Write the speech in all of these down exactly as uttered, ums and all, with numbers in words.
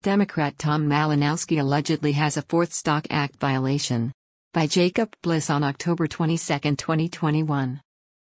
Democrat Tom Malinowski allegedly has a Fourth Stock Act violation. By Jacob Bliss on October twenty-second, twenty twenty-one.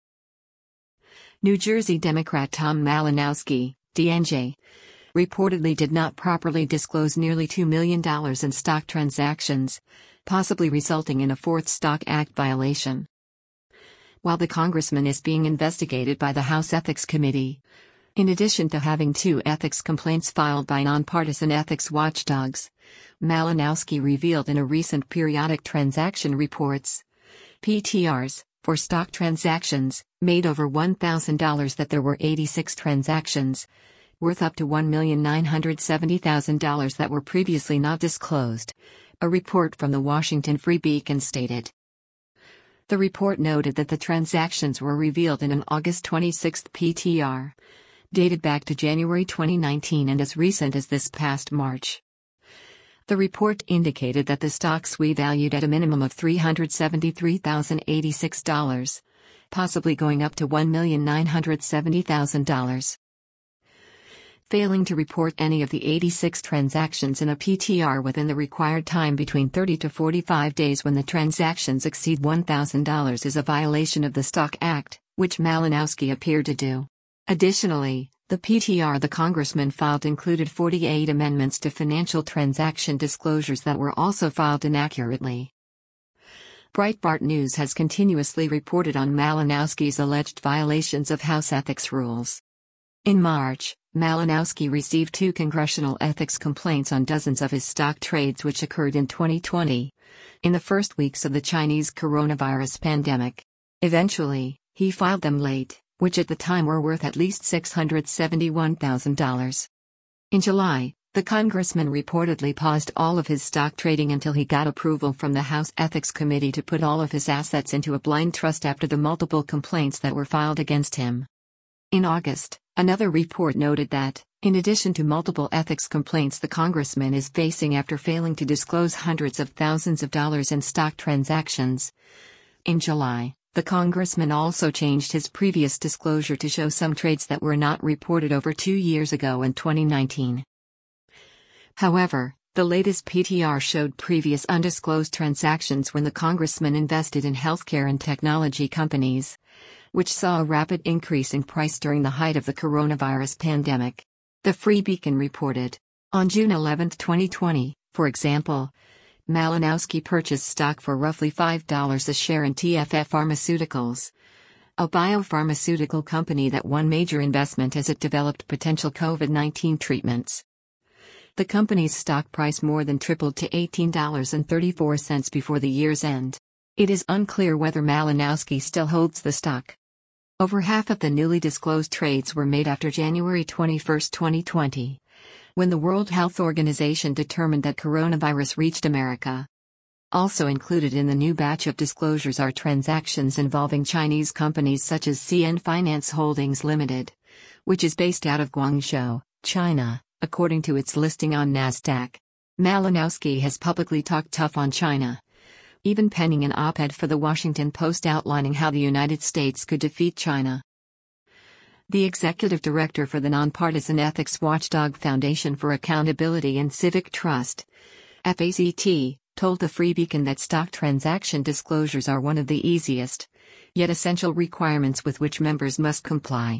New Jersey Democrat Tom Malinowski, D N J, reportedly did not properly disclose nearly two million dollars in stock transactions, possibly resulting in a Fourth Stock Act violation. While the congressman is being investigated by the House Ethics Committee, in addition to having two ethics complaints filed by nonpartisan ethics watchdogs, Malinowski revealed in a recent periodic transaction reports (P T Rs) for stock transactions made over one thousand dollars that there were eighty-six transactions worth up to one million nine hundred seventy thousand dollars that were previously not disclosed, a report from the Washington Free Beacon stated. The report noted that the transactions were revealed in an August twenty-sixth P T R, dated back to January twenty nineteen and as recent as this past March. The report indicated that the stocks were valued at a minimum of three hundred seventy-three thousand eighty-six dollars, possibly going up to one million nine hundred seventy thousand dollars. Failing to report any of the eighty-six transactions in a P T R within the required time between thirty to forty-five days when the transactions exceed one thousand dollars is a violation of the Stock Act, which Malinowski appeared to do. Additionally, the P T R the congressman filed included forty-eight amendments to financial transaction disclosures that were also filed inaccurately. Breitbart News has continuously reported on Malinowski's alleged violations of House ethics rules. In March, Malinowski received two congressional ethics complaints on dozens of his stock trades which occurred in twenty twenty, in the first weeks of the Chinese coronavirus pandemic. Eventually, he filed them late, which at the time were worth at least six hundred seventy-one thousand dollars. In July, the congressman reportedly paused all of his stock trading until he got approval from the House Ethics Committee to put all of his assets into a blind trust after the multiple complaints that were filed against him. In August, another report noted that, in addition to multiple ethics complaints the congressman is facing after failing to disclose hundreds of thousands of dollars in stock transactions. In July, the congressman also changed his previous disclosure to show some trades that were not reported over two years ago in twenty nineteen. However, the latest P T R showed previous undisclosed transactions when the congressman invested in healthcare and technology companies, which saw a rapid increase in price during the height of the coronavirus pandemic. The Free Beacon reported. On June eleventh, twenty twenty, for example, Malinowski purchased stock for roughly five dollars a share in T F F Pharmaceuticals, a biopharmaceutical company that won major investment as it developed potential COVID nineteen treatments. The company's stock price more than tripled to eighteen dollars and thirty-four cents before the year's end. It is unclear whether Malinowski still holds the stock. Over half of the newly disclosed trades were made after January twenty-first, twenty twenty. When the World Health Organization determined that coronavirus reached America. Also included in the new batch of disclosures are transactions involving Chinese companies such as C N Finance Holdings Limited, which is based out of Guangzhou, China, according to its listing on NASDAQ. Malinowski has publicly talked tough on China, even penning an op-ed for the Washington Post outlining how the United States could defeat China. The executive director for the nonpartisan ethics watchdog Foundation for Accountability and Civic Trust, F A C T, told the Free Beacon that stock transaction disclosures are one of the easiest, yet essential requirements with which members must comply.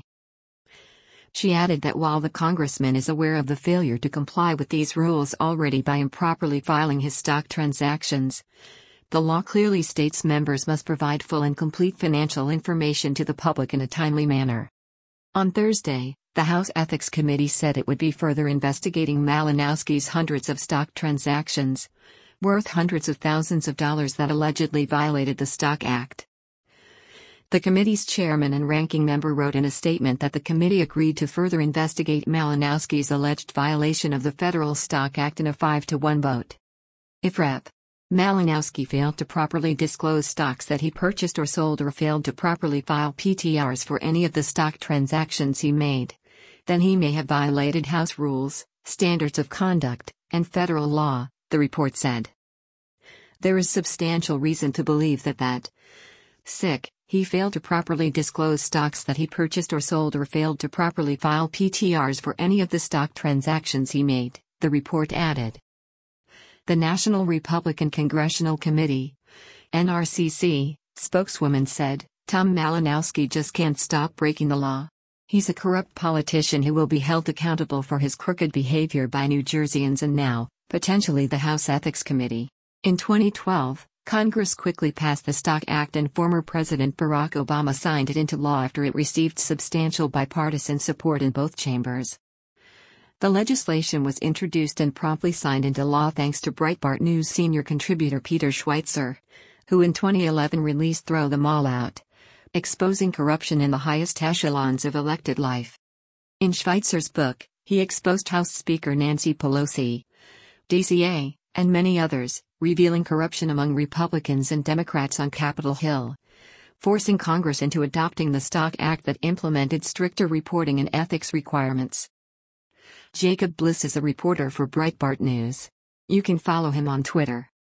She added that while the congressman is aware of the failure to comply with these rules already by improperly filing his stock transactions, the law clearly states members must provide full and complete financial information to the public in a timely manner. On Thursday, the House Ethics Committee said it would be further investigating Malinowski's hundreds of stock transactions, worth hundreds of thousands of dollars that allegedly violated the Stock Act. The committee's chairman and ranking member wrote in a statement that the committee agreed to further investigate Malinowski's alleged violation of the Federal Stock Act in a five to one vote. If Rep. Malinowski failed to properly disclose stocks that he purchased or sold or failed to properly file P T Rs for any of the stock transactions he made, then he may have violated House rules, standards of conduct, and federal law, the report said. There is substantial reason to believe that that six he failed to properly disclose stocks that he purchased or sold or failed to properly file P T Rs for any of the stock transactions he made, the report added. The National Republican Congressional Committee, N R C C, spokeswoman said, Tom Malinowski just can't stop breaking the law. He's a corrupt politician who will be held accountable for his crooked behavior by New Jerseyans and now, potentially the House Ethics Committee. In twenty twelve, Congress quickly passed the Stock Act and former President Barack Obama signed it into law after it received substantial bipartisan support in both chambers. The legislation was introduced and promptly signed into law thanks to Breitbart News senior contributor Peter Schweitzer, who in twenty eleven released Throw Them All Out, exposing corruption in the highest echelons of elected life. In Schweitzer's book, he exposed House Speaker Nancy Pelosi, D C A, and many others, revealing corruption among Republicans and Democrats on Capitol Hill, forcing Congress into adopting the Stock Act that implemented stricter reporting and ethics requirements. Jacob Bliss is a reporter for Breitbart News. You can follow him on Twitter.